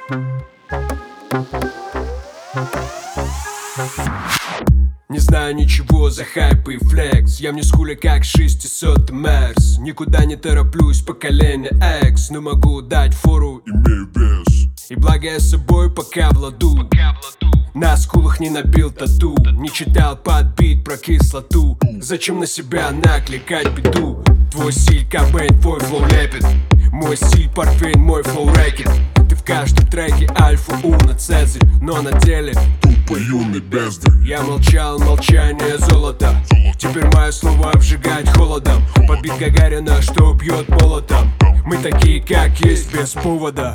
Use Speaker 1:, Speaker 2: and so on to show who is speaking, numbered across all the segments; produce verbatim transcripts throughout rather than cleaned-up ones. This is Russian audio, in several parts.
Speaker 1: Не знаю ничего за хайп и флекс. Я мне скуля как шестисотый Мерс. Никуда не тороплюсь, поколение X. Но могу дать фору,
Speaker 2: имею вес.
Speaker 1: и благо я собой пока владу. На скулах не набил тату, не читал под бит про кислоту. Зачем на себя накликать беду? Твой стиль Кобейн, твой флоу лепит. Мой стиль портфейн, мой флоу рэкет. Ты в каждом треке альфа, уна, цезарь, но на деле
Speaker 2: Тупо юный бездарь.
Speaker 1: я молчал, молчание золото. Теперь мое слово обжигать холодом. Подбит Гагарина, что бьет молотом. Мы такие, как есть, без повода.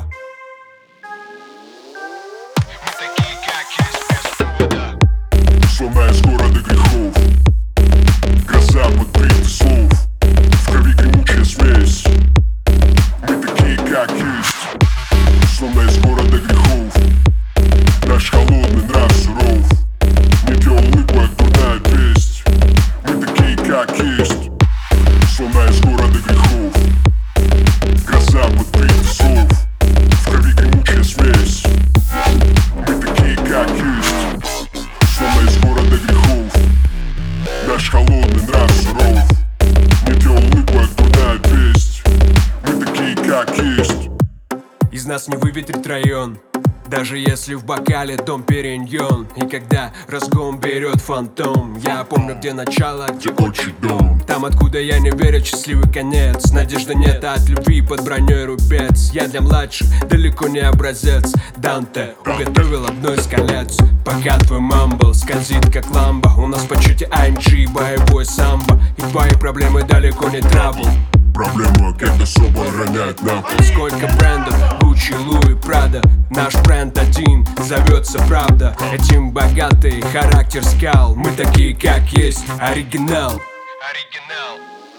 Speaker 1: Мы такие, как есть, без повода.
Speaker 2: Сломая с города грехов, гроза под бриты слов, в крови гремучая смесь. Мы такие, как есть. Сломая с города грехов, наш холодный нрав суров. Не те улыбку, а дурная весть. Мы такие, как есть. Сломая с города грехов, гроза под бриты слов, в крови гремучая смесь. Мы такие, как есть. Сломая из города грехов, наш холодный нрав суров. Не те улыбку, а дурная весть. Мы такие, как есть.
Speaker 1: Из нас не выветрит район, даже если в бокале дом периньон. И когда разгон берет фантом, я помню, где начало, где
Speaker 2: Отчий дом.
Speaker 1: там, откуда я не верю, счастливый конец. Надежды нет, а от любви под броней рубец. Я для младших далеко не образец. Данте уготовил одно из колец. Пока твой мамбл скользит как ламба, у нас по чути эй эм джи, боевой самбо. И твои проблемы далеко не трабл.
Speaker 2: Проблема, как особо роняет на пол.
Speaker 1: Сколько брендов, Гуччи, Луи, Прада. Наш бренд один, зовется правда. Этим богатый характер скал. Мы такие, как есть, оригинал. Оригинал.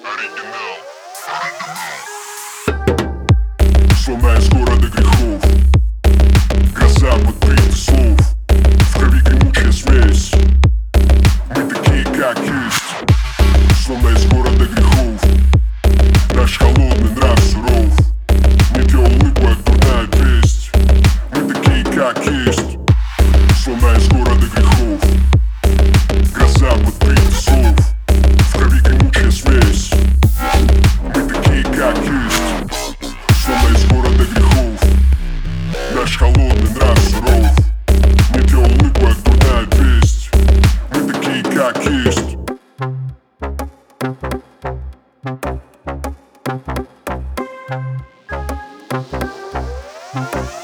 Speaker 2: Сломая с города грехов, гроза под бриты слов, в крови гремучая смесь. Мы такие, как есть. Сломая с города грехов, наш холодный нрав суров. Не те улыбку, а дурная весть. Мы такие, как есть. Сломая с города грехов, гроза под бриты слов, в крови гремучая смесь. Мы такие, как есть. Сломая из города грехов, наш холодный нрав суров. Не те улыбку, а дурная весть. Мы такие, как есть.
Speaker 1: Thank you.